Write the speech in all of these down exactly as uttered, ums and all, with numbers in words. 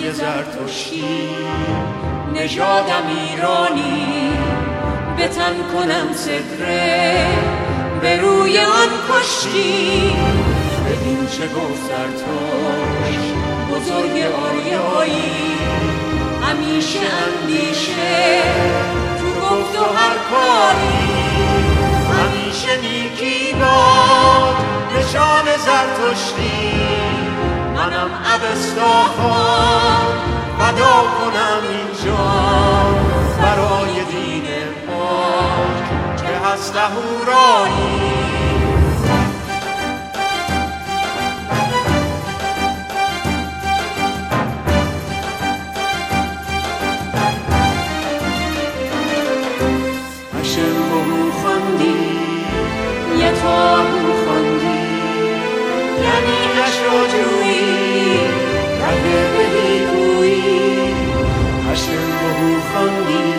های زرتشتی، نژادم ایرانی، به تن کنم ستره به روی آن کشتی. ببین چه گفت زرتشت بزرگ آریایی، همیشه اندیشه تو گفت و هر کاری، همیشه نیکی باد نشان زرتشتی. منم اوستا خان فدا کنم این جان برای دین پاک که هست اهورایی. یتاهو خواندی یعنی هشت جویی ره بهی گویی. هشم بهو خواندی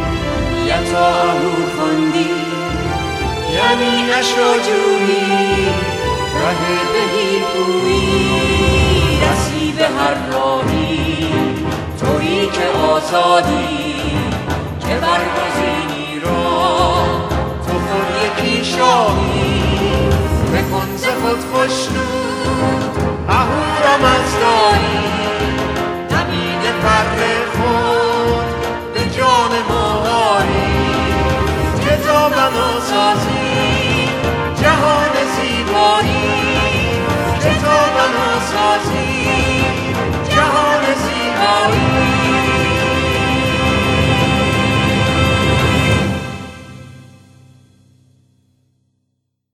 یتاهو خواندی یعنی هشت جویی ره بهی گویی. رسی به هر راهی تویی که آزادی، که برگزینی را تو خود یکی شاهی. بکن ز خود خشنود اهورا مزدایی، نبید فر خود به جان ماهایی. که تا بناسازی جهان زیبایی، که تا بناسازی